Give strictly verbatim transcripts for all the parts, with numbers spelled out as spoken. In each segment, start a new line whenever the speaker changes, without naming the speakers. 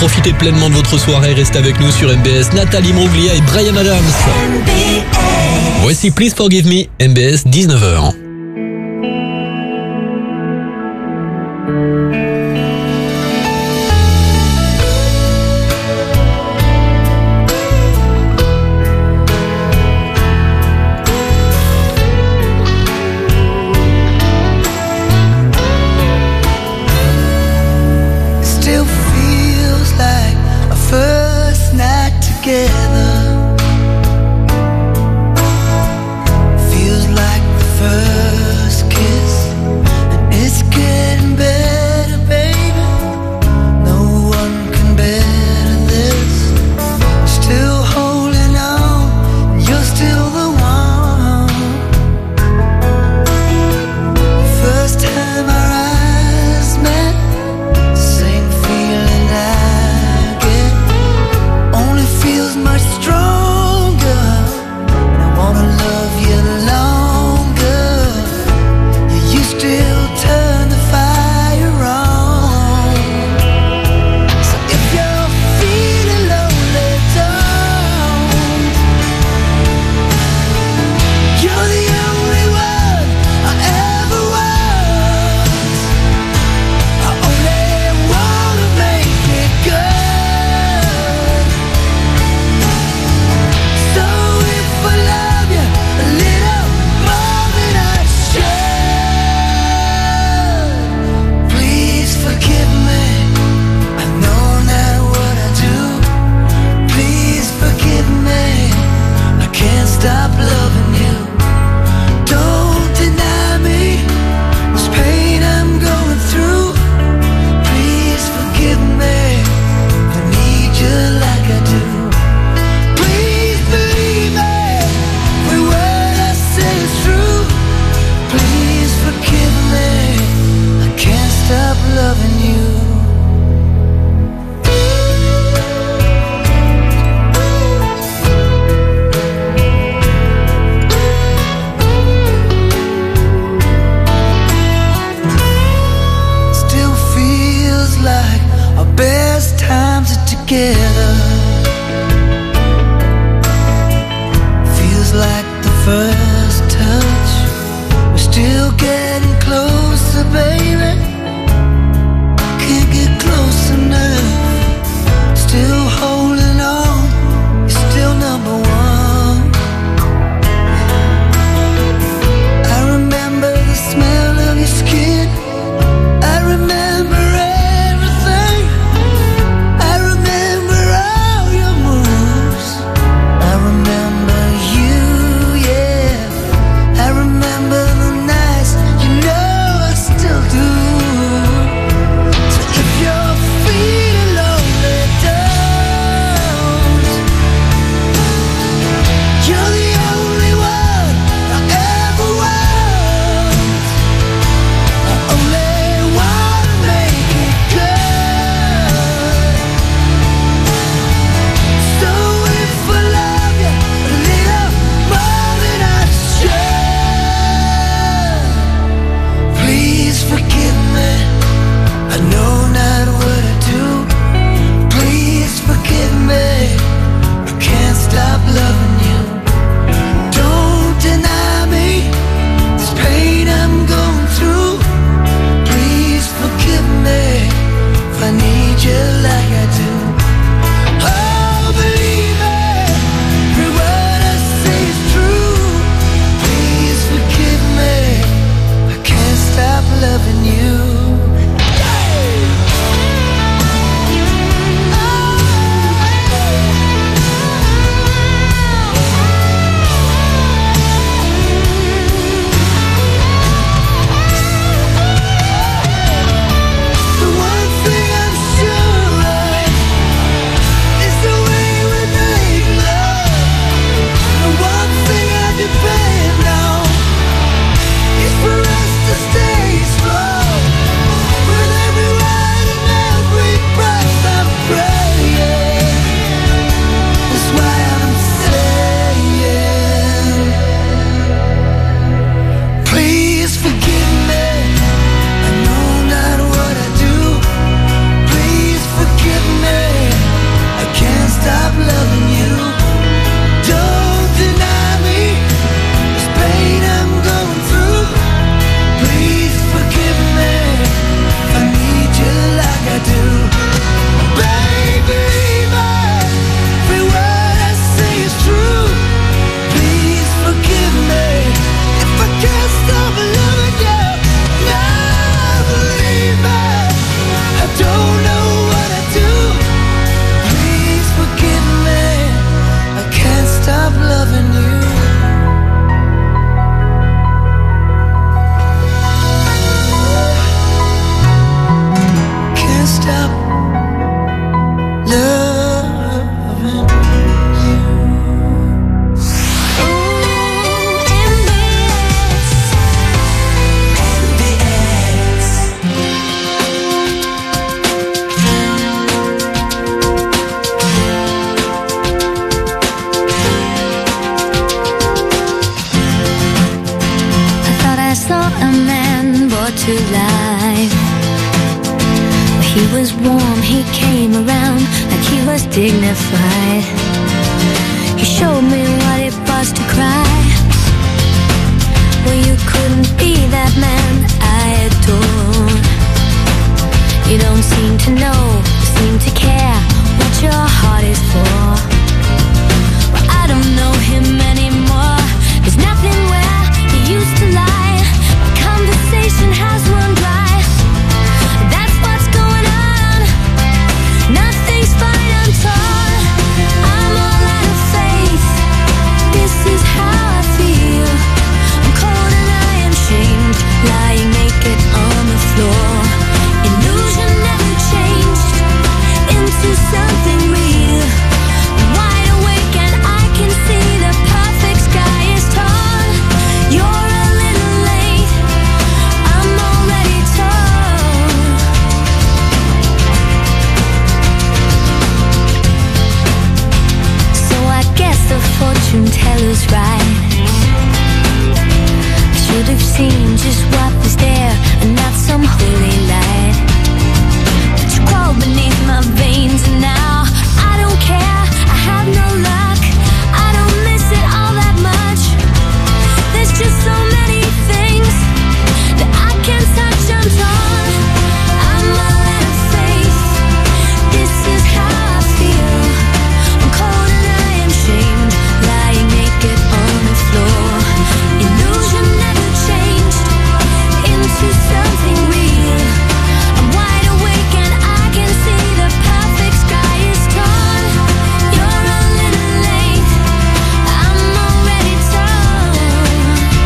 profitez pleinement de votre soirée. Restez avec nous sur M B S. Nathalie Imbruglia et Bryan Adams.
M B S.
Voici Please Forgive Me, M B S, dix-neuf heures.
dignified. He showed me what it was to cry. Well, you couldn't be that man I adore. You don't seem to know, seem to care what your heart is for. Well, I don't know him anymore. There's nothing where he used to lie. My conversation has run dry. That's what's going on. Nothing's fine, I'm torn. I'm all out of faith. This is how I feel. I'm cold and I am shamed, lying naked on the floor. Illusion never changed into something real. I'm wide awake and I can see the perfect sky is torn. You're a little late, I'm already torn. So I guess the fortune teller's right. I should have seen just what was there and not some holy light. But you crawl beneath my veins and now I don't care, I have no luck. I don't miss it all that much. There's just so many things that I can't touch, I'm torn. I'm all out of faith. This is how I feel. I'm cold and I am shamed, lying naked on the floor. Illusion never changed into something real. I'm wide awake and I can see the perfect sky is torn. You're a little late, I'm already torn.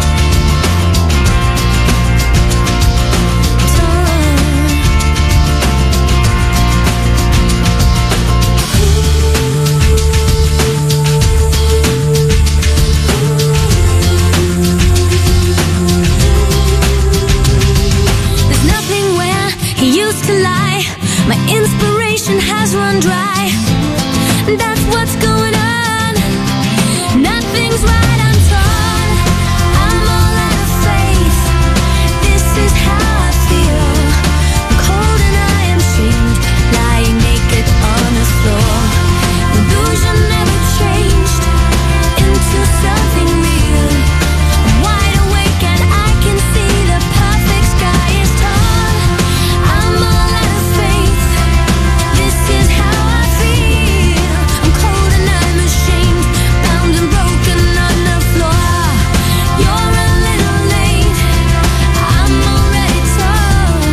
There's nothing where he used to lie. My inspiration has run dry. That's what's going on. Nothing's right, I'm torn. I'm all out of faith. This is how I feel. I'm cold and I am shamed, lying naked on the floor. Illusion never changed into something real. I'm wide awake and I can see the perfect sky is torn. I'm all out of faith. This is how I feel. I'm cold and I'm ashamed, bound and broken on the floor. You're a little late, I'm already torn.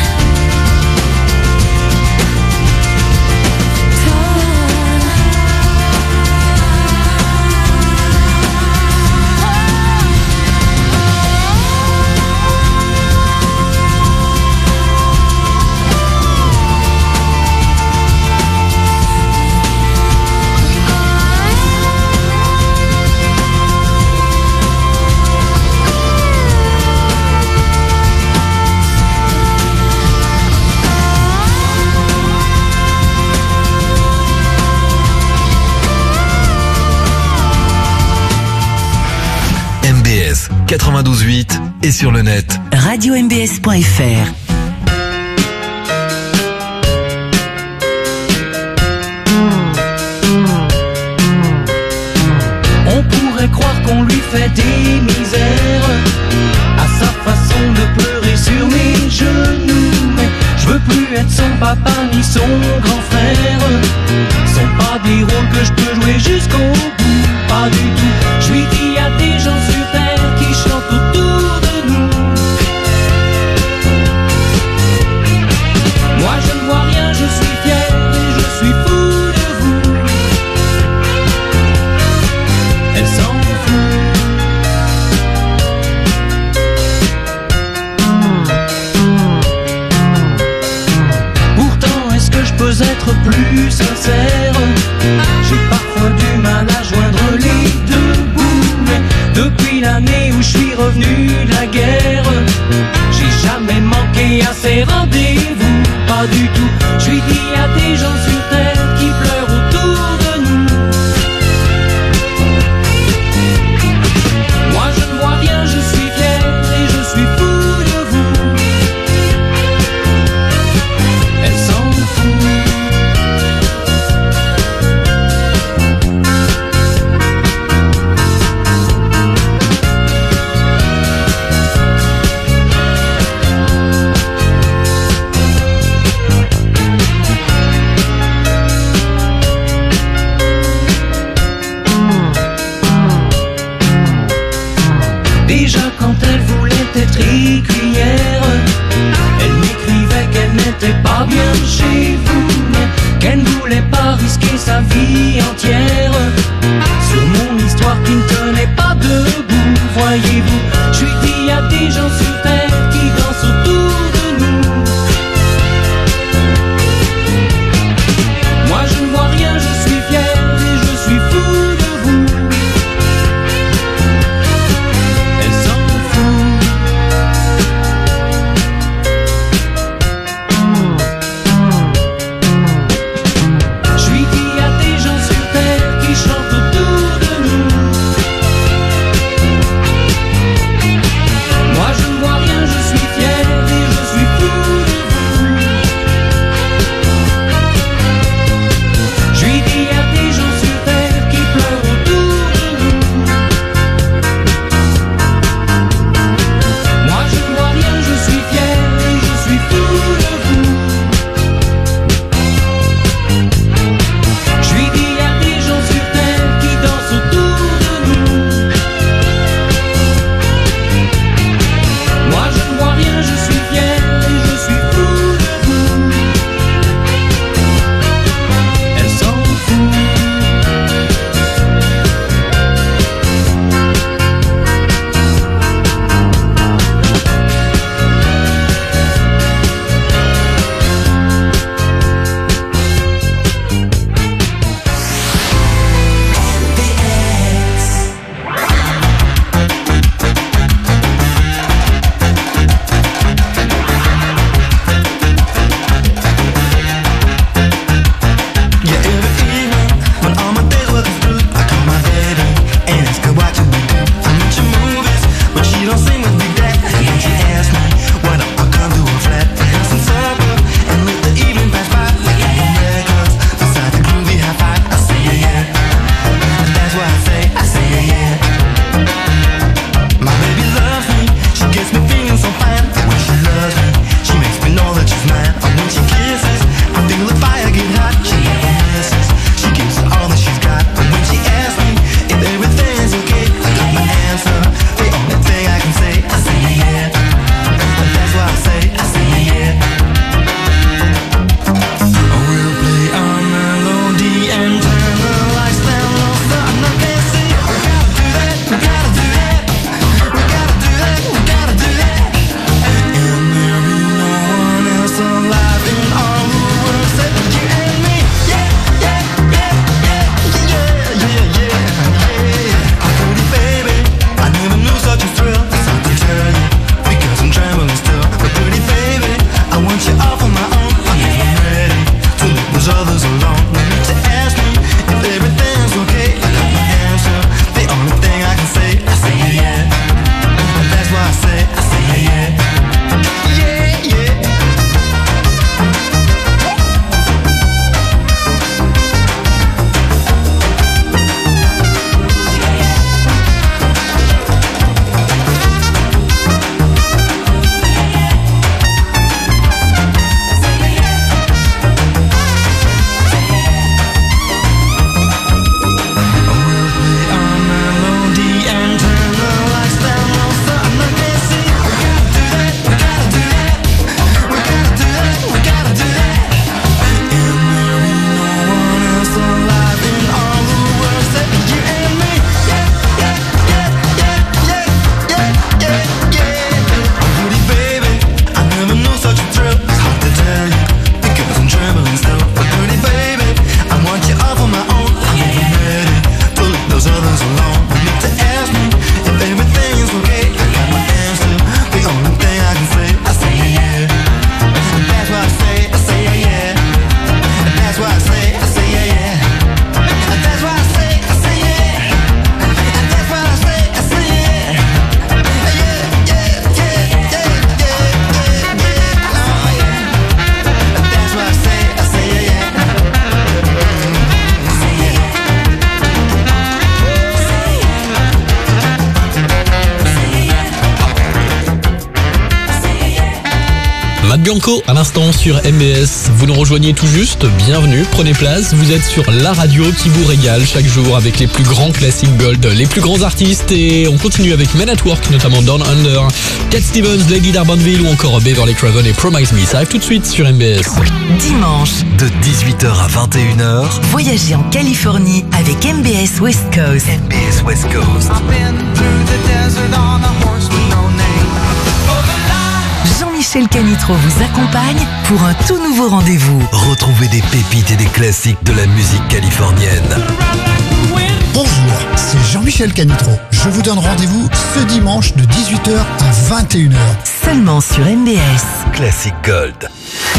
M B S quatre-vingt-douze huit et sur le net.
radio m b s point f r.
On pourrait croire qu'on lui fait des misères à sa façon de pleurer sur mes genoux. Mais je veux plus être son papa ni son grand frère. Ce sont pas des rôles que je peux jouer jusqu'au bout, pas du tout. Je lui dis y a des gens sur terre qui chantent autour de nous. Moi je ne vois rien, je suis fier et je suis fou de vous. Elle s'en fout. Pourtant est-ce que je peux être plus sincère? J'ai parfois du mal à joindre les deux bouts. qui ne tenait pas debout, voyez-vous. Je lui dis, y a des gens sur terre qui dansent autour de nous. Moi je ne vois rien, je suis fier et je suis fou de vous. Elle s'en fout. Je lui dis, y a des gens sur terre qui chantent autour de nous. Moi je ne vois rien, je suis fier et je suis fou de vous. Je lui dis, y a des gens sur terre qui pleurent autour de nous. Moi je ne vois rien, je suis fier et je suis fou de vous. Je lui dis, y a des gens sur terre qui dansent autour de nous. Moi je ne vois rien, je suis fier et je suis fou de vous. Elle s'en fout.
Matt Bianco à l'instant sur M B S. Vous nous rejoignez tout juste, bienvenue, prenez place. Vous êtes sur la radio qui vous régale chaque jour avec les plus grands classiques gold, les plus grands artistes. Et on continue avec Men at Work, notamment Down Under, Cat Stevens, Lady D'Urbanville ou encore Beverly Craven et Promise Me. Ça arrive tout de suite sur M B S.
Dimanche,
De dix-huit heures à vingt et une heures,
voyagez en Californie avec M B S West Coast.
M B S West West Coast.
Jean-Michel Canitro vous accompagne pour un tout nouveau rendez-vous.
Retrouvez des pépites et des classiques de la musique californienne.
Bonjour, c'est Jean-Michel Canitro. Je vous donne rendez-vous ce dimanche de dix-huit heures à vingt et une heures.
Seulement sur M B S.
Classic Gold.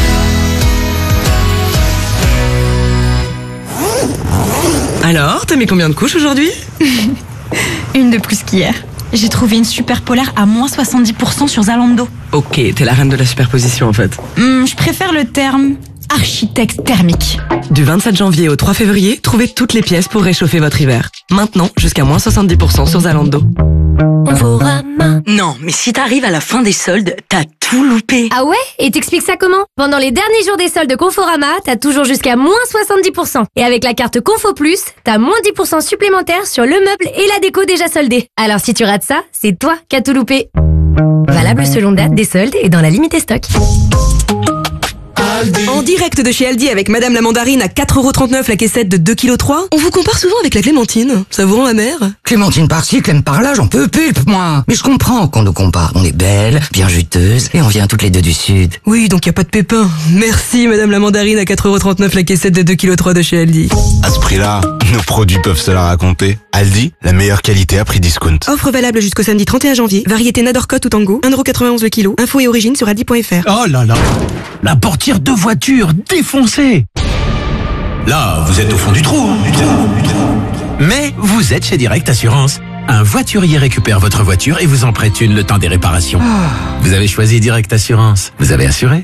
Alors, t'as mis combien de couches aujourd'hui?
Une de plus qu'hier. J'ai trouvé une super polaire à moins soixante-dix pour cent sur Zalando.
Ok, t'es la reine de la superposition en fait.
Hum, je préfère le terme architecte thermique.
Du vingt-sept janvier au trois février, trouvez toutes les pièces pour réchauffer votre hiver. Maintenant, jusqu'à moins soixante-dix pour cent sur Zalando.
Conforama.
Non, mais si t'arrives à la fin des soldes, t'as tout loupé.
Ah ouais? Et t'expliques ça comment? Pendant les derniers jours des soldes de Conforama, t'as toujours jusqu'à moins soixante-dix pour cent. Et avec la carte Confo Plus, t'as moins dix pour cent supplémentaires sur le meuble et la déco déjà soldés. Alors si tu rates ça, c'est toi qui as tout loupé. Valable selon date des soldes et dans la limite stock.
En direct de chez Aldi avec Madame la Mandarine à quatre euros trente-neuf la caissette de deux virgule trois kilos. On vous compare souvent avec la Clémentine. Ça vous rend amère?
Clémentine par-ci, Clem par-là, j'en peux pulpe, moi. Mais je comprends qu'on nous compare. On est belle, bien juteuse, et on vient toutes les deux du Sud.
Oui, donc y a pas de pépin. Merci Madame la Mandarine à quatre euros trente-neuf la caissette de deux virgule trois kilos de chez Aldi.
À ce prix-là, nos produits peuvent se la raconter. Aldi, la meilleure qualité à prix discount.
Offre valable jusqu'au samedi trente et un janvier. Variété Nadorcote ou Tango, un euro quatre-vingt-onze le kilo. Info et origine sur aldi point fr.
Oh là là, la portière de voiture défoncée. Là, vous êtes au fond du trou, du trou, du trou. Mais vous êtes chez Direct Assurance. Un voiturier récupère votre voiture et vous en prête une le temps des réparations. Vous avez choisi Direct Assurance. Vous avez assuré?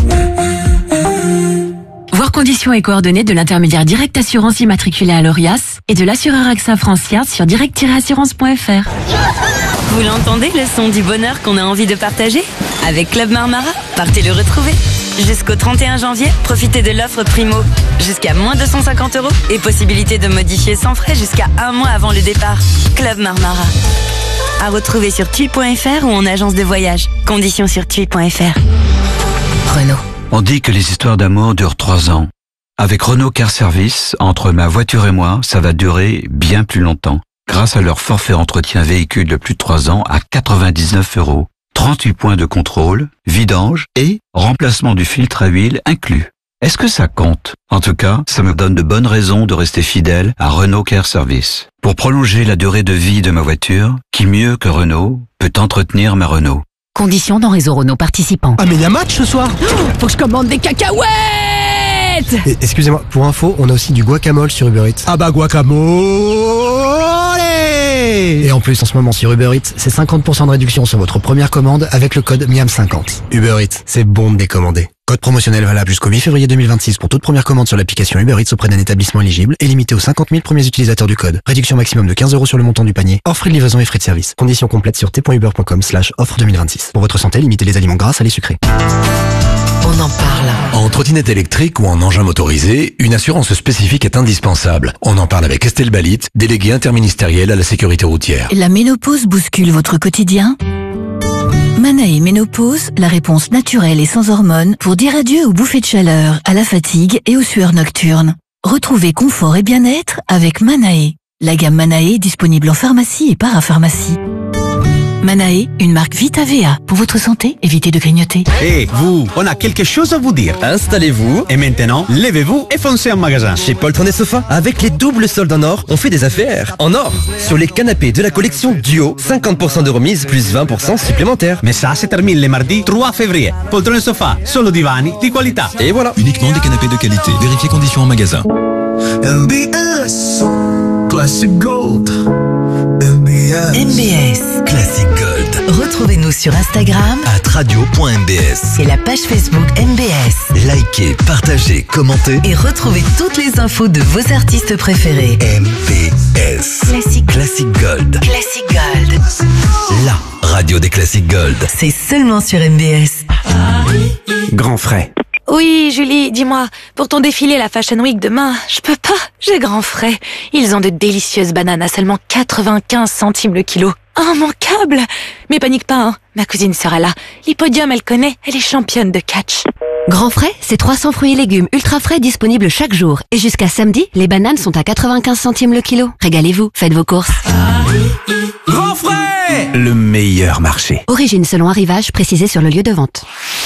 Voir conditions et coordonnées de l'intermédiaire Direct Assurance immatriculé à l'Orias et de l'assureur A X A Francia sur direct tiret assurance point fr.
Vous l'entendez, le son du bonheur qu'on a envie de partager? Avec Club Marmara, partez le retrouver. Jusqu'au trente et un janvier, profitez de l'offre Primo. Jusqu'à moins deux cent cinquante euros et possibilité de modifier sans frais jusqu'à un mois avant le départ. Club Marmara. À retrouver sur tui point fr ou en agence de voyage. Conditions sur tui point fr.
Renault.
On dit que les histoires d'amour durent trois ans. Avec Renault Car Service, entre ma voiture et moi, ça va durer bien plus longtemps. Grâce à leur forfait entretien véhicule de plus de trois ans à quatre-vingt-dix-neuf euros. trente-huit points de contrôle, vidange et remplacement du filtre à huile inclus. Est-ce que ça compte? En tout cas, ça me donne de bonnes raisons de rester fidèle à Renault Car Service. Pour prolonger la durée de vie de ma voiture, qui mieux que Renault peut entretenir ma Renault?
Conditions dans réseau Renault participant.
Ah mais il y a match ce soir.
Oh, faut que je commande des cacahuètes.
Et, excusez-moi, pour info, on a aussi du guacamole sur Uber Eats.
Ah bah guacamole.
Et en plus, en ce moment sur Uber Eats, c'est cinquante pour cent de réduction sur votre première commande avec le code miam cinquante. Uber Eats, c'est bon de décommander. Code promotionnel valable jusqu'au huit février deux mille vingt-six pour toute première commande sur l'application Uber Eats auprès d'un établissement éligible et limité aux cinquante mille premiers utilisateurs du code. Réduction maximum de quinze euros sur le montant du panier, hors frais de livraison et frais de service. Conditions complètes sur t point uber point com slash offre deux mille vingt-six. Pour votre santé, limitez les aliments gras, salés, sucrés.
On en parle.
En trottinette électrique ou en engin motorisé, une assurance spécifique est indispensable. On en parle avec Estelle Balit, déléguée interministérielle à la sécurité routière.
La ménopause bouscule votre quotidien? Manae Ménopause, la réponse naturelle et sans hormones pour dire adieu aux bouffées de chaleur, à la fatigue et aux sueurs nocturnes. Retrouvez confort et bien-être avec Manae. La gamme Manae est disponible en pharmacie et parapharmacie. Manae, une marque Vita V A. Pour votre santé, évitez de grignoter.
Hé, hey, vous, on a quelque chose à vous dire.
Installez-vous et maintenant, levez-vous et foncez en magasin. Chez Poltron et Sofa, avec les doubles soldes en or, on fait des affaires en or. Sur les canapés de la collection Duo, cinquante pour cent de remise plus vingt pour cent supplémentaires.
Mais ça, se termine le mardi trois février. Poltron et Sofa, solo divani di qualità.
Et voilà.
Uniquement des canapés de qualité. Vérifiez conditions en magasin.
M B S Classic Gold. M B S
M B S
Classic Gold.
Retrouvez-nous sur Instagram
at radio point m b s
et la page Facebook M B S.
Likez, partagez, commentez
et retrouvez toutes les infos de vos artistes préférés.
M B S
Classic,
Classic Gold.
Classic Gold.
La radio des Classic Gold.
C'est seulement sur M B S.
Grand frais.
Oui, Julie, dis-moi, pour ton défilé la Fashion Week demain, je peux pas, j'ai grand frais. Ils ont de délicieuses bananes à seulement quatre-vingt-quinze centimes le kilo. Immanquable! Mais panique pas, hein, ma cousine sera là. L'Hippodium, elle connaît, elle est championne de catch.
Grand frais, c'est trois cents fruits et légumes ultra frais disponibles chaque jour. Et jusqu'à samedi, les bananes sont à quatre-vingt-quinze centimes le kilo. Régalez-vous, faites vos courses.
Grand frais, le meilleur marché.
Origine selon arrivage, précisé sur le lieu de vente.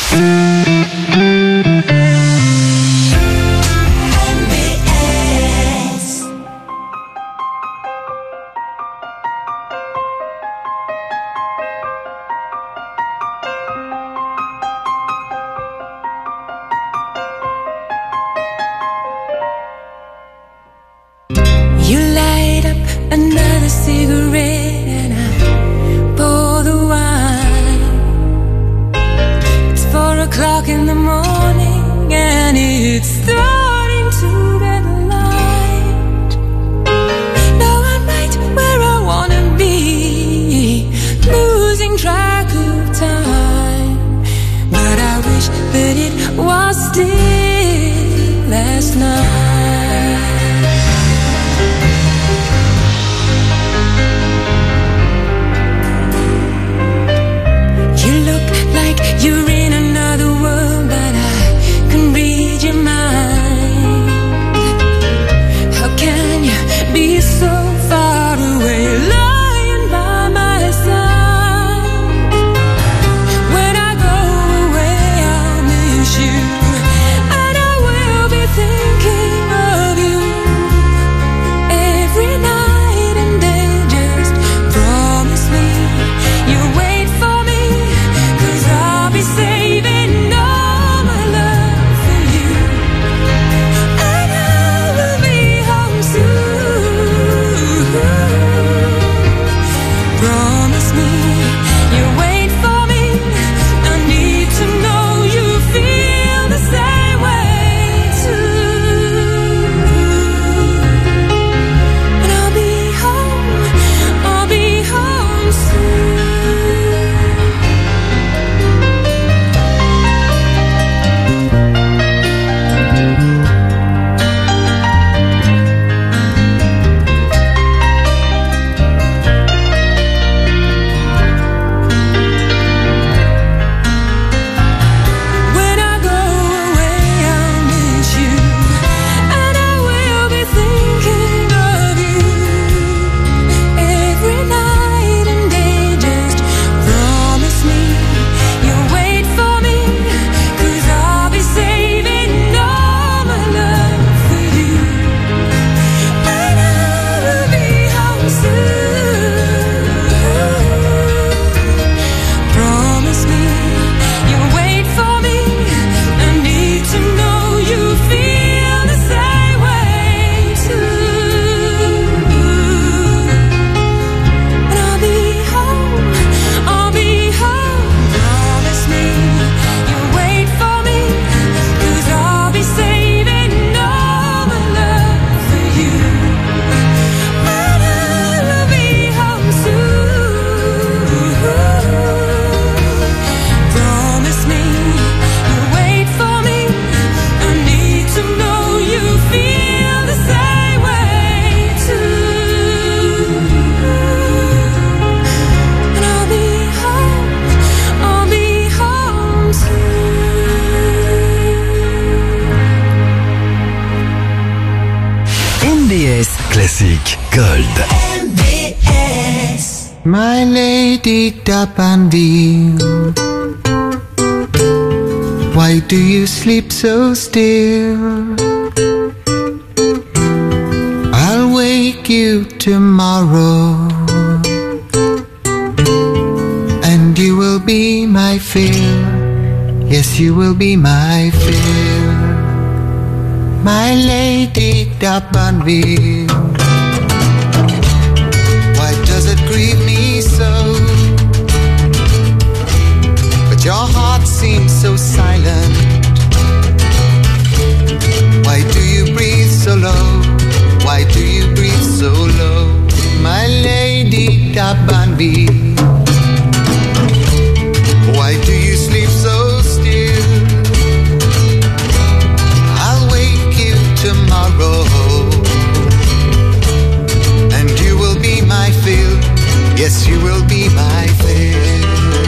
You light up another cigarette and I pour the wine. It's four o'clock in the morning and it's starting to get light. Now I'm right where I wanna be, losing track of time. But I wish that it was still last night. You're in another world, but I can read your mind. How can you be so far away, lying by my side? When I go away, I'll miss you, and I will be thinking of you every night and day. Just promise me you'll wait for me, 'cause I'll be saving all my love for you, and I will be home soon. Promise me you'll wait for me. I need to know you feel the same way too. And I'll be home, I'll be home soon. When I go away, I'll miss you, and I will be thinking of you every night and day. Just promise me you'll wait for me, 'cause I'll be saving all my love for you, and I will be home soon. Promise me you'll wait for me. I need to know you feel the same way too. And I'll be home, I'll be home. Promise me you'll wait for me, 'cause I'll be saving all my love for you, and I will be home soon. Promise me you'll wait for me. I need to know you feel the same way too. And I'll be home, I'll be home
M B S Classique Gold.
My lady Dapanville, why do you sleep so still? I'll wake you tomorrow, and you will be my fill. Yes, you will be my fill. My lady Dapanville, why does it grieve me so? But your heart seems so silent. Why do you breathe so low? Why do you breathe so low? My lady Dapanville, why do you sleep so still?
Yes, you will be my fill.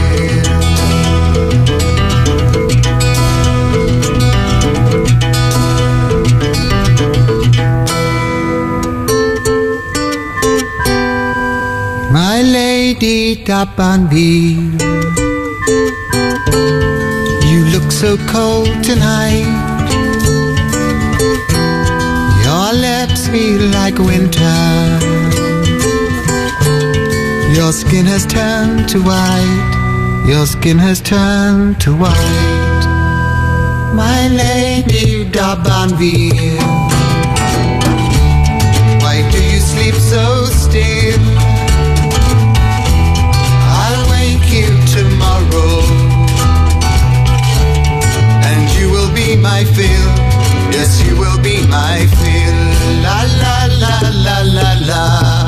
My lady D'Abanville, you look so cold tonight. Your lips feel like winter. Your skin has turned to white. Your skin has turned to white. My lady D'Abanville, why do you sleep so still? I'll wake you tomorrow, and you will be my fill. Yes, you will be my fill. La la la la la la.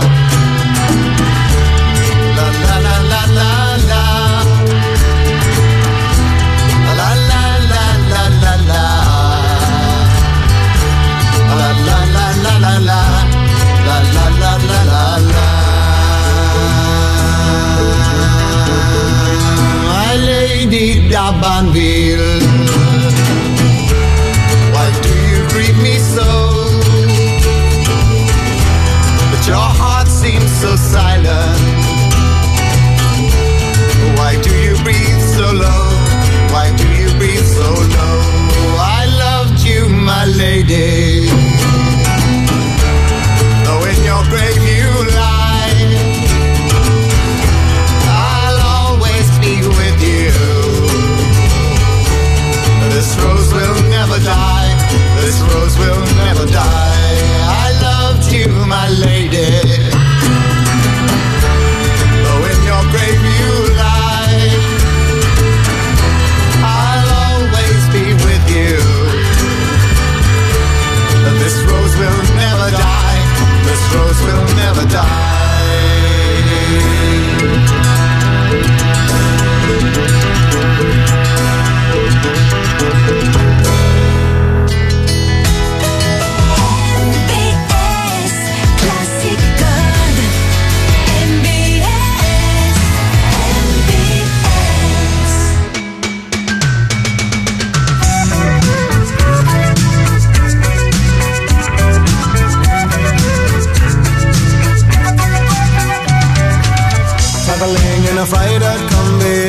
La la la la la la. La la la la la la. La la la la la la. La la la la la la. My lady D'Abanville, why do you greet me so? But your heart seems so silent. Why do you breathe so low? Why do you breathe so low? I loved you, my lady, though in your grave you lie. I'll always be with you. This rose will never die. This rose will never die. I loved you, my lady, though in your grave you lie. I'll always be with you. This rose will never die. This rose will never die.
Traveling in a freighter combi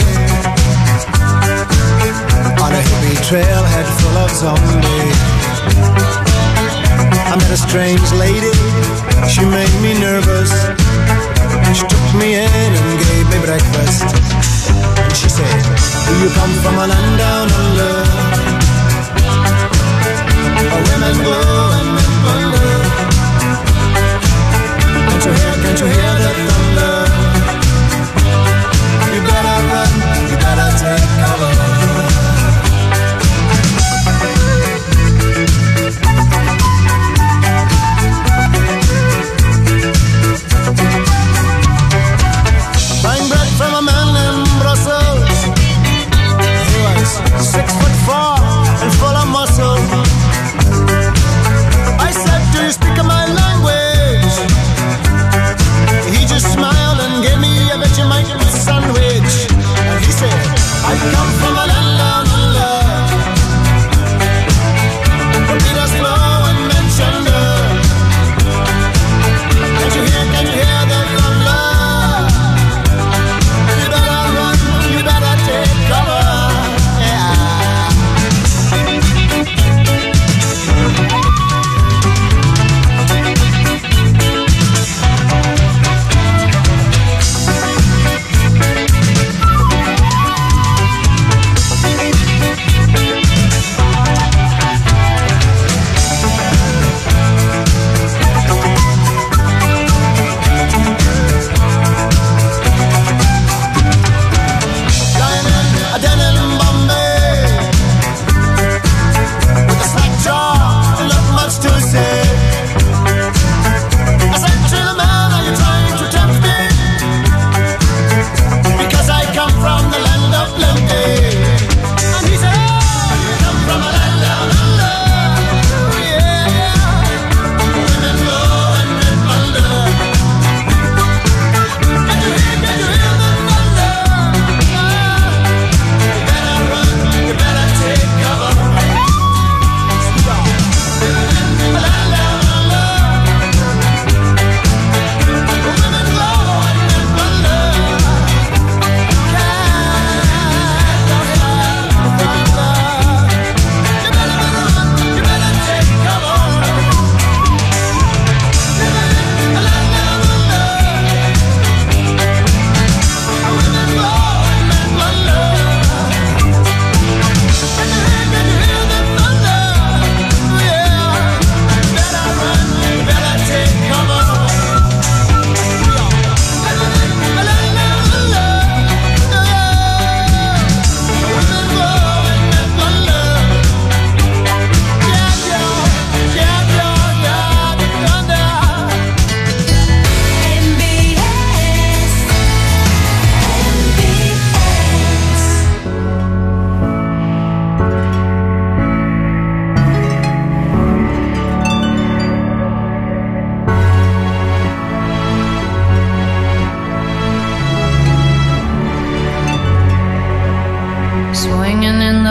on a hippie trailhead full of zombies. I met a strange lady, she made me nervous. She took me in and gave me breakfast. And she said, do you come from a land down under, where women go and men wonder? Can't you hear, can't you hear the thunder? You better run, you better take cover.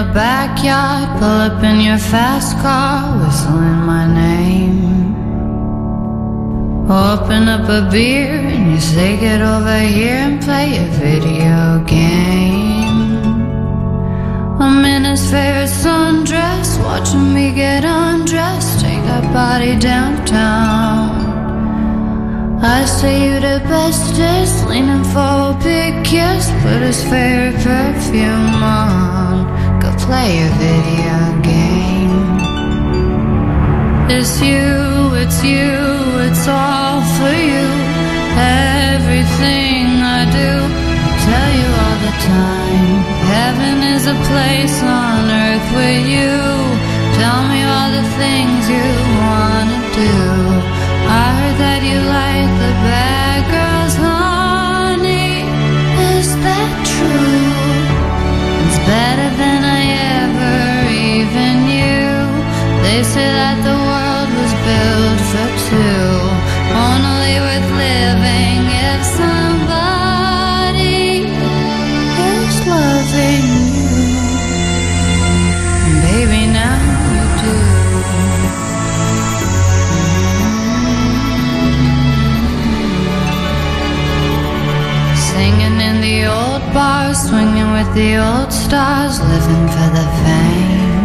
backyard, pull up in your fast car, whistling my name. Open up a beer and you say get over here and play a video game. I'm in his favorite sundress, watching me get undressed, take our body downtown. I say you the bestest, leaning for a big kiss, put his favorite perfume on, go play a video game. It's you, it's you, it's all for you. Everything I do, tell you all the time. Heaven is a place on earth with you. Tell me all the things you wanna do. I heard that you like the bad girls, honey. Is that true? It's better than I ever even knew. They say that the world was built for two, only worth living if somebody is loving you. Baby, now you do. Singing in the old bars, swinging with the old stars, living for the fame.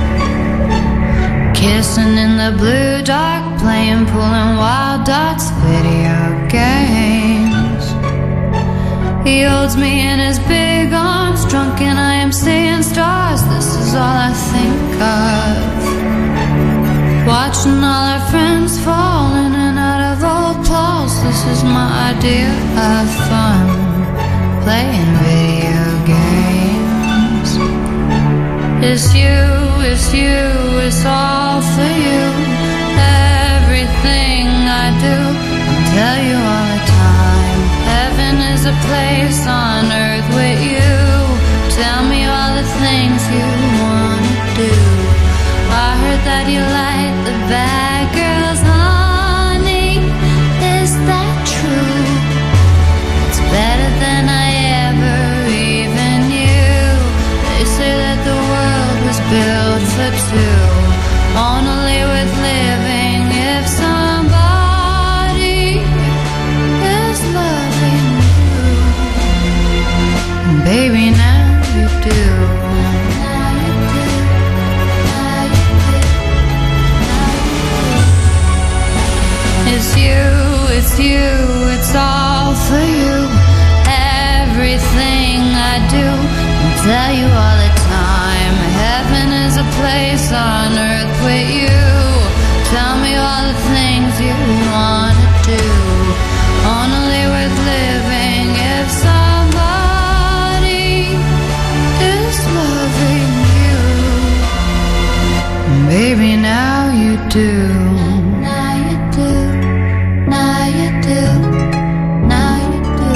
Kissing in the blue dark, playing pool and wild dots, video games. He holds me in his big arms, drunk and I am seeing stars. This is all I think of. Watching all our friends fall in and out of old clothes. This is my idea of fun, playing video games. It's you, it's you, it's all for you. Everything I do, I'll tell you all the time. Heaven is a place on earth with you. Tell me all the things you wanna do. I heard that you like the bad girls, honey. Is that true? It's better than I ever even knew. They say that the world was built for two, only worth living if somebody is loving you. And baby, now you do. Now you do. Now you do. Now you do. It's you, it's you, it's all for you. Everything I do, I'll tell you all the time. Heaven is a place on earth with you. Tell me all the things you wanna do, only worth living if somebody is loving you. Baby, now you do. Now you do. Now you do. Now you do.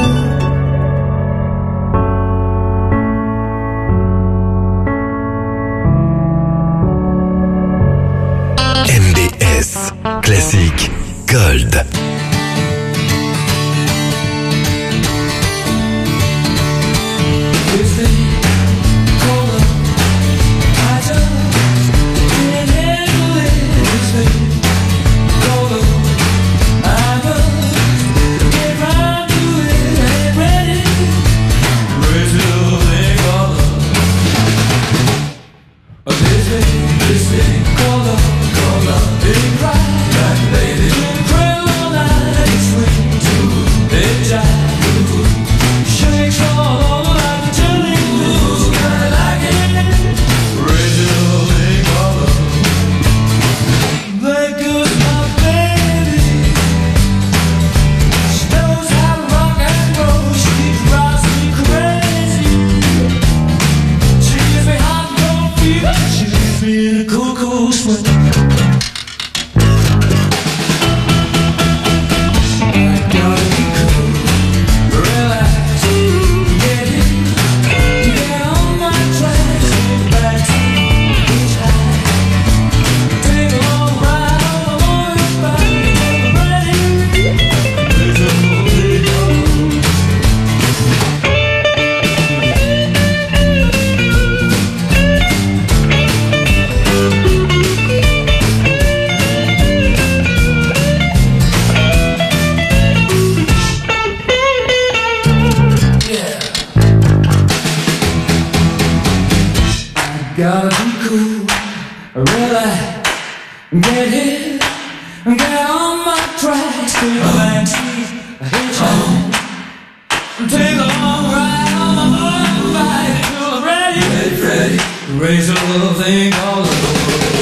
Gotta be cool, really get hit, get on my tracks, take a backseat, hitchhike, take a long ride on my motorbike till I'm ready, ready, ready, raise a little thing called the road.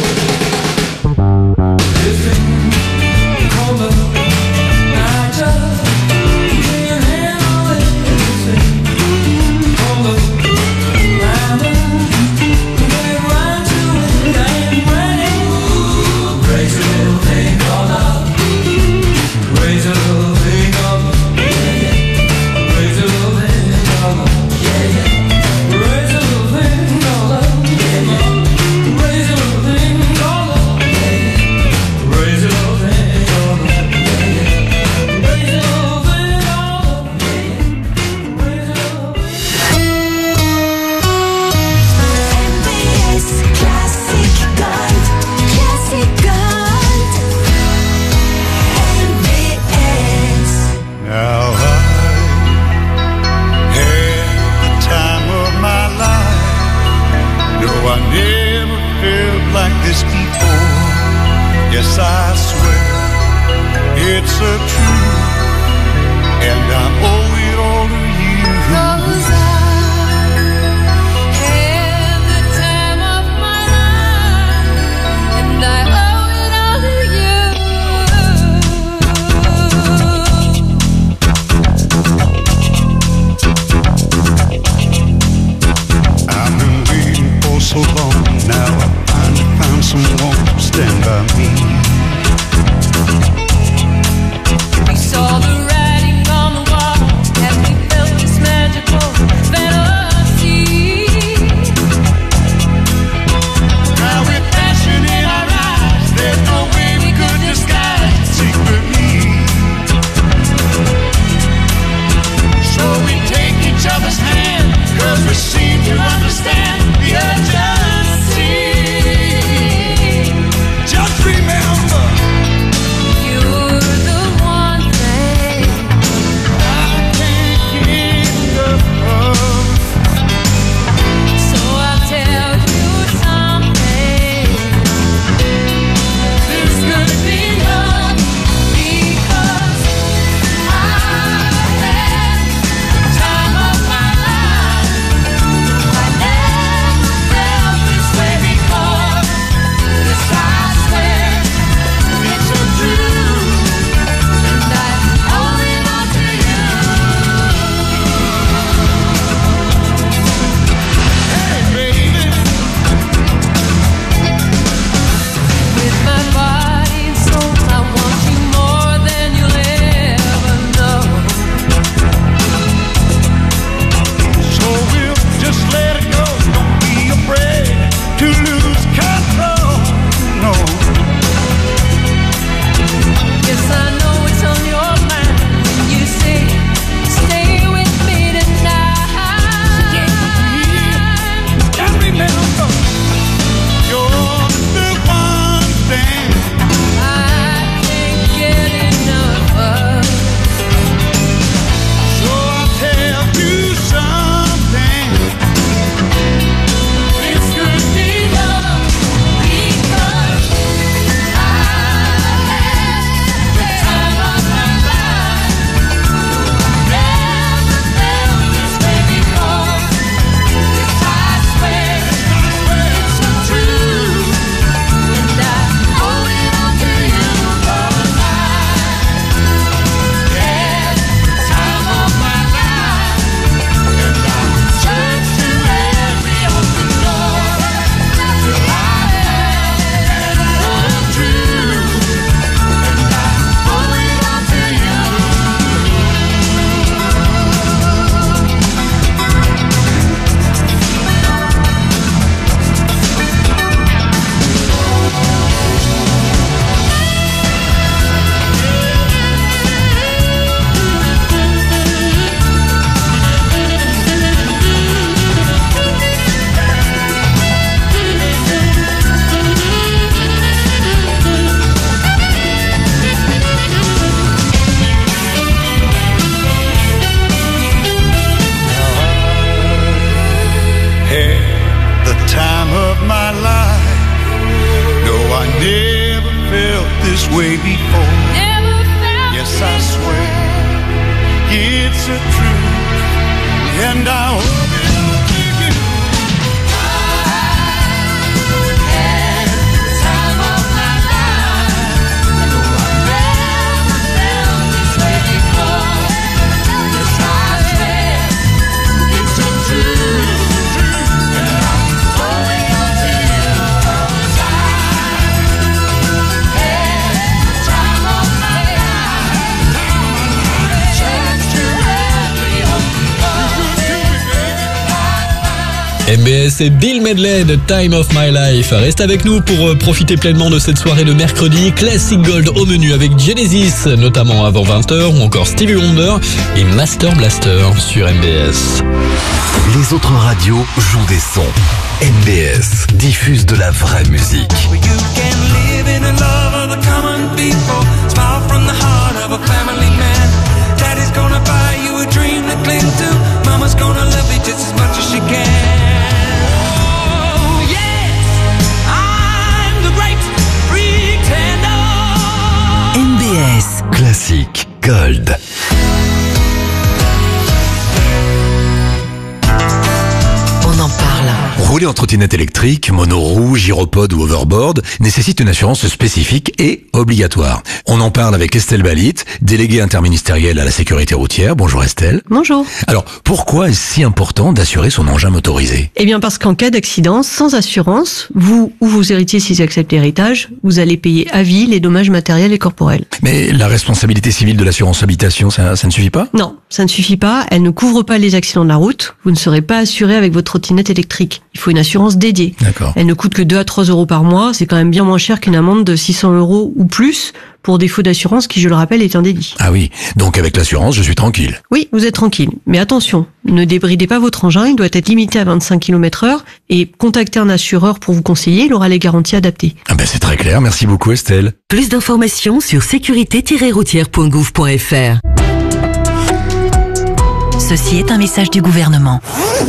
This thing called love, I just can't handle it. This thing called love, I'm a
yes, I swear it's a truth, and I owe it all to you. 'Cause I had the time of my life, and I owe it all to you. I've been waiting for so long, now I finally found someone to stand by me.
way before. Yes, I swear it's a truth, and I hope it'll take you. I had the time of my life. I know I've never felt this way before. Yes, I swear it's a truth, and I'm throwing your tears all the time. Had the time of my life. Chance to have me home.
M B S et Bill Medley de Time of My Life. Reste avec nous pour profiter pleinement de cette soirée de mercredi. Classic Gold au menu avec Genesis, notamment avant vingt heures, ou encore Stevie Wonder et Master Blaster sur M B S.
Les autres radios jouent des sons. M B S diffuse de la vraie musique.
You can live in the love of the common people. Smile from the heart of a family man. Daddy's gonna buy you a dream to cling to. Mama's gonna love you just as much as she can. Oh yes, I'm the great pretender.
M B S Classique Gold.
On en parle.
Rouler en trottinette électrique, monoroue, gyropode ou overboard nécessite une assurance spécifique et obligatoire. On en parle avec Estelle Balit, déléguée interministérielle à la sécurité routière. Bonjour Estelle.
Bonjour.
Alors, pourquoi est-ce si important d'assurer son engin motorisé ?
Eh bien parce qu'en cas d'accident, sans assurance, vous ou vos héritiers s'ils acceptent l'héritage, vous allez payer à vie les dommages matériels et corporels.
Mais la responsabilité civile de l'assurance habitation, ça, ça ne suffit pas ?
Non, ça ne suffit pas. Elle ne couvre pas les accidents de la route. Vous ne serez pas assuré avec votre trottinette électrique. Il faut une assurance dédiée.
D'accord.
Elle ne coûte que deux à trois euros par mois. C'est quand même bien moins cher qu'une amende de six cents euros ou plus pour défaut d'assurance qui, je le rappelle, est un délit.
Ah oui, donc avec l'assurance, je suis tranquille.
Oui, vous êtes tranquille. Mais attention, ne débridez pas votre engin. Il doit être limité à vingt-cinq kilomètres heure et contactez un assureur pour vous conseiller. Il aura les garanties adaptées.
Ah ben c'est très clair. Merci beaucoup Estelle.
Plus d'informations sur sécurité tiret routière point gouv point f r. Ceci est un message du gouvernement.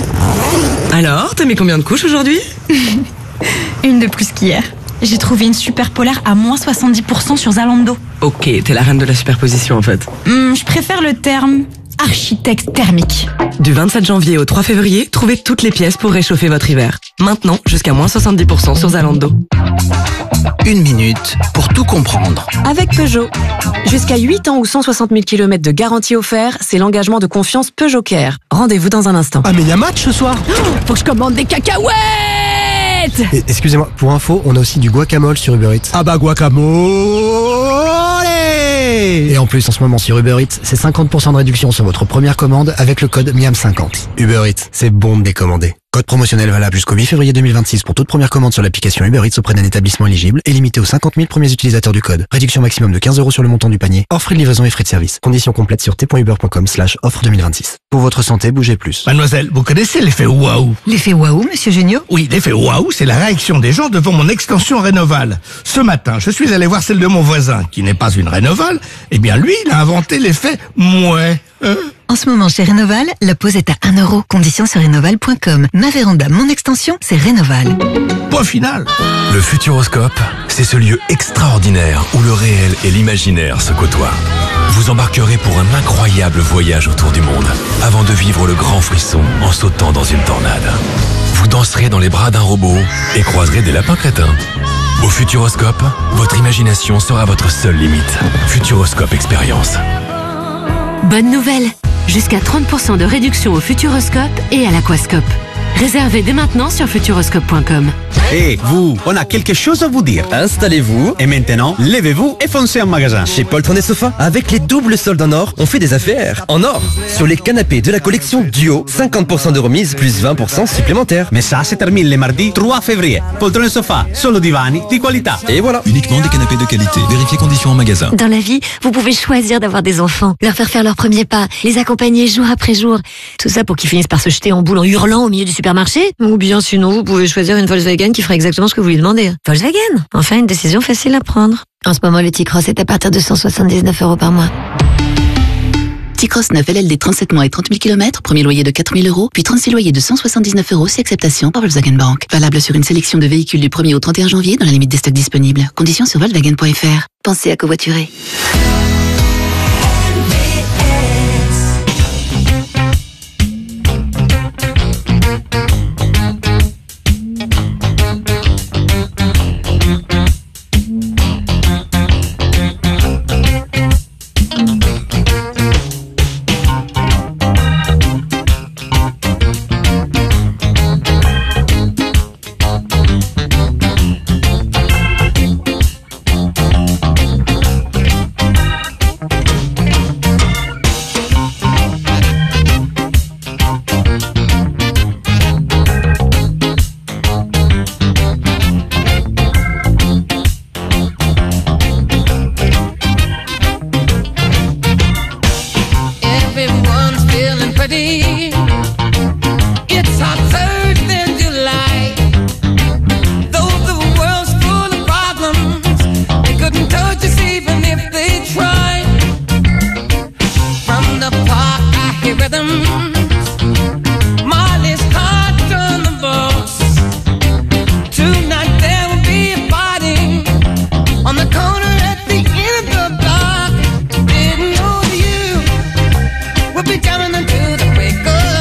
Alors, t'as mis combien de couches aujourd'hui ?
Une de plus qu'hier. J'ai trouvé une super polaire à moins soixante-dix pour cent sur Zalando.
Ok, t'es la reine de la superposition en fait.
Hum, je préfère le terme architecte thermique.
Du vingt-sept janvier au trois février, trouvez toutes les pièces pour réchauffer votre hiver. Maintenant, jusqu'à moins soixante-dix pour cent sur Zalando.
Une minute pour tout comprendre.
Avec Peugeot. Jusqu'à huit ans ou cent soixante mille kilomètres de garantie offert, c'est l'engagement de confiance Peugeot Care. Rendez-vous dans un instant.
Ah mais il y a match ce soir.
Oh, faut que je commande des cacahuètes.
Et, excusez-moi, pour info, on a aussi du guacamole sur Uber Eats.
Ah bah guacamole.
Et en plus, en ce moment sur Uber Eats, c'est cinquante pour cent de réduction sur votre première commande avec le code Miam cinquante. Uber Eats, c'est bon de décommander. Code promotionnel valable jusqu'au huit février deux mille vingt-six pour toute première commande sur l'application Uber Eats auprès d'un établissement éligible et limité aux cinquante mille premiers utilisateurs du code. Réduction maximum de quinze euros sur le montant du panier, hors frais de livraison et frais de service. Conditions complètes sur t point uber point com slash offre deux mille vingt-six. Pour votre santé, bougez plus.
Mademoiselle, vous connaissez l'effet waouh?
L'effet waouh, monsieur Géniaux?
Oui, l'effet waouh, c'est la réaction des gens devant mon extension Rénoval. Ce matin, je suis allé voir celle de mon voisin, qui n'est pas une Rénoval. Eh bien, lui, il a inventé l'effet mouais. Euh
En ce moment, chez Rénoval, la pause est à un euro. Conditions sur rénoval point com. Ma véranda, mon extension, c'est Rénoval.
Point final.
Le Futuroscope, c'est ce lieu extraordinaire où le réel et l'imaginaire se côtoient. Vous embarquerez pour un incroyable voyage autour du monde, avant de vivre le grand frisson en sautant dans une tornade. Vous danserez dans les bras d'un robot et croiserez des lapins crétins. Au Futuroscope, votre imagination sera votre seule limite. Futuroscope Expérience.
Bonne nouvelle! Jusqu'à trente pour cent de réduction au Futuroscope et à l'Aquascope. Réservez dès maintenant sur futuroscope point com.
Hé, hey, vous, on a quelque chose à vous dire.
Installez-vous et maintenant, levez-vous et foncez en magasin. Chez Poltron et Sofa, avec les doubles soldes en or, on fait des affaires en or. Sur les canapés de la collection Duo, cinquante pour cent de remise plus vingt pour cent supplémentaires.
Mais ça, se termine le mardi trois février. Poltron et Sofa, solo divani di qualità.
Et voilà.
Uniquement des canapés de qualité. Vérifiez conditions en magasin.
Dans la vie, vous pouvez choisir d'avoir des enfants, leur faire faire leurs premiers pas, les accompagner jour après jour. Tout ça pour qu'ils finissent par se jeter en boule en hurlant au milieu du supermarché. Ou bien sinon, vous pouvez choisir une Volkswagen qui fera exactement ce que vous lui demandez. Volkswagen, enfin une décision facile à prendre. En ce moment, le T-Cross est à partir de cent soixante-dix-neuf euros par mois.
T-Cross neuf L L D trente-sept mois et trente mille kilomètres, premier loyer de quatre mille euros, puis trente-six loyers de cent soixante-dix-neuf euros si acceptation par Volkswagen Bank. Valable sur une sélection de véhicules du premier au trente et un janvier dans la limite des stocks disponibles. Conditions sur volkswagen point f r. Pensez à covoiturer.
It's hot third in July. Though the world's full of problems, they couldn't touch us even if they tried. From the park I hear rhythms, Molly's heart on the boss. Tonight there will be a party on the corner at the end of the block. Didn't know you would be jamming until the break of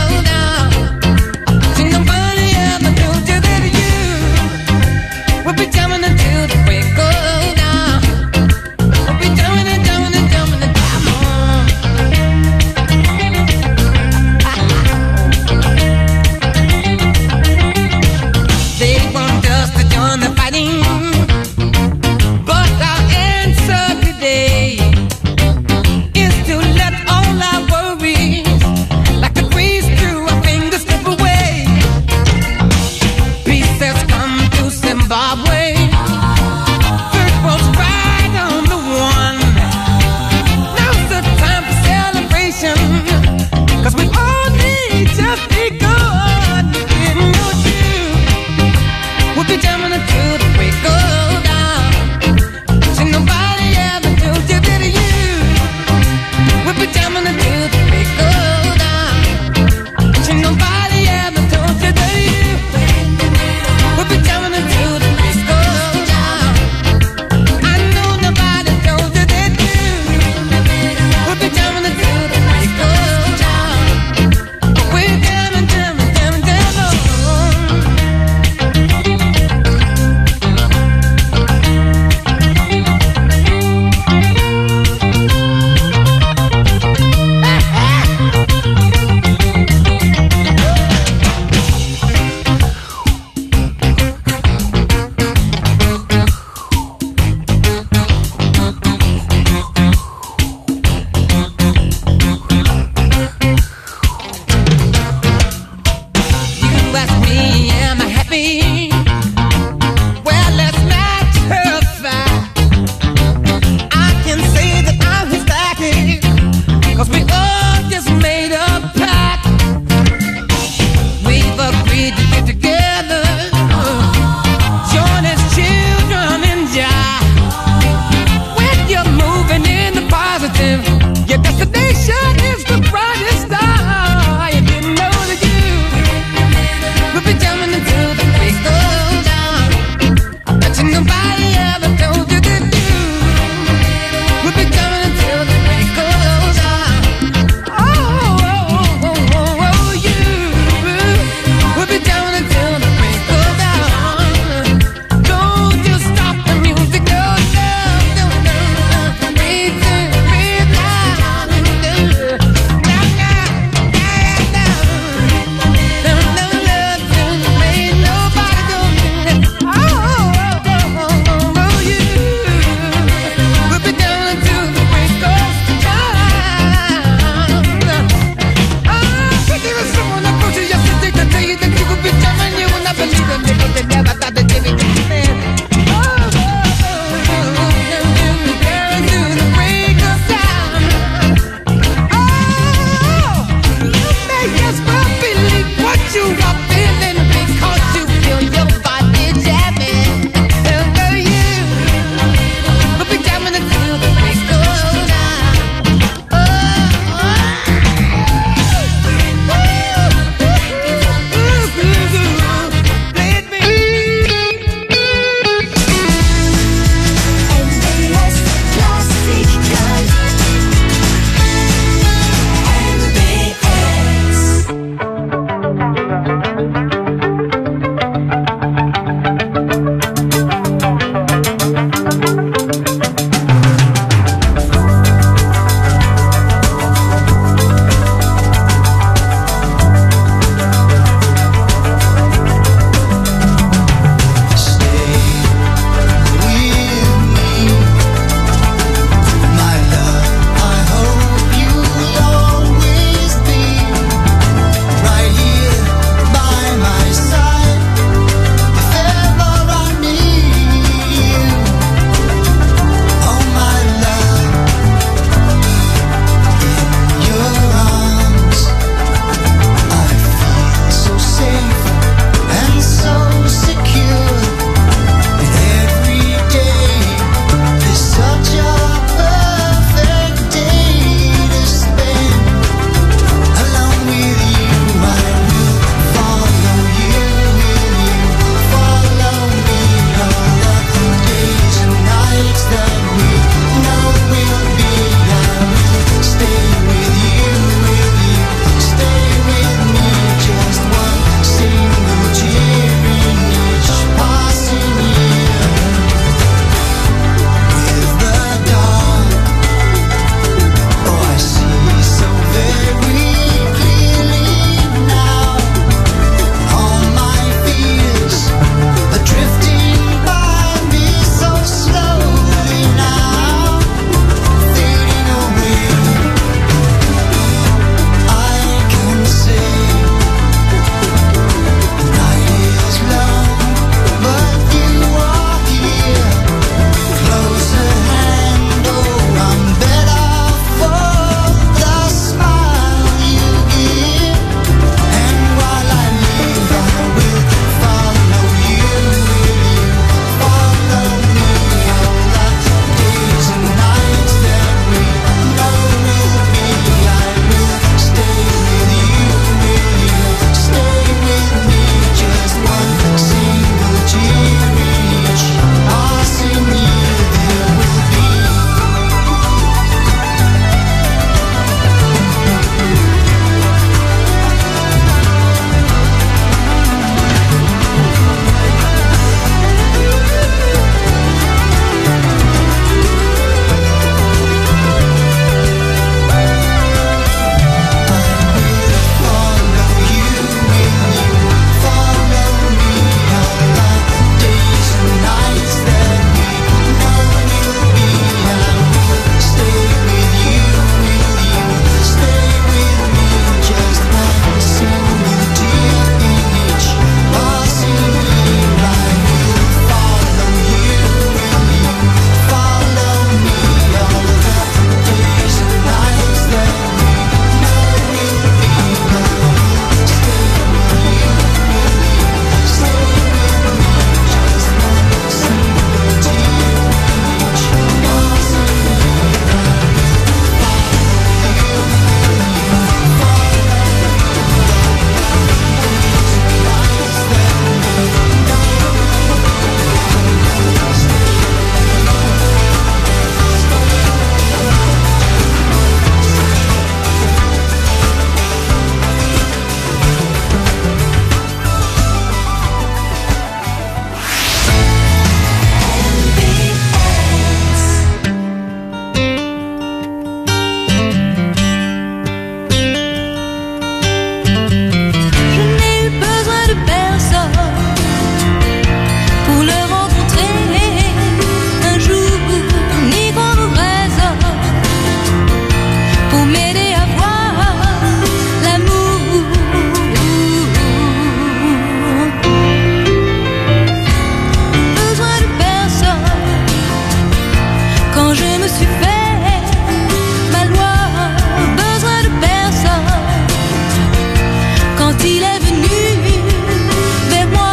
il est venu vers moi.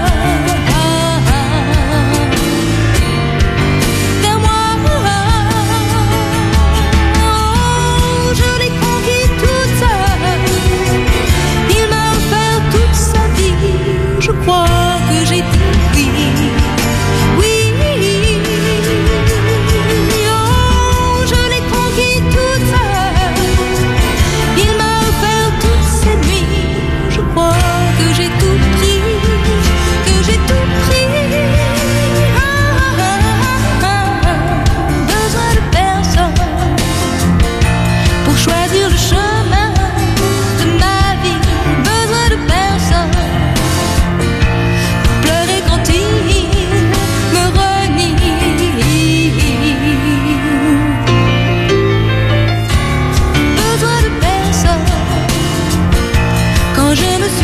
Vers moi. Je l'ai conquis toute seule. Il m'a offert toute sa vie. Je crois que j'ai tout pris. Oui. Oh, je l'ai conquis toute seule. Il m'a offert toutes ces nuits. Je crois que j'ai tout pris. Que j'ai tout pris. Ah, ah, ah, ah. Besoin de personne pour choisir le chemin de ma vie. Besoin de personne pour pleurer quand il me renie. Besoin de personne quand je me suis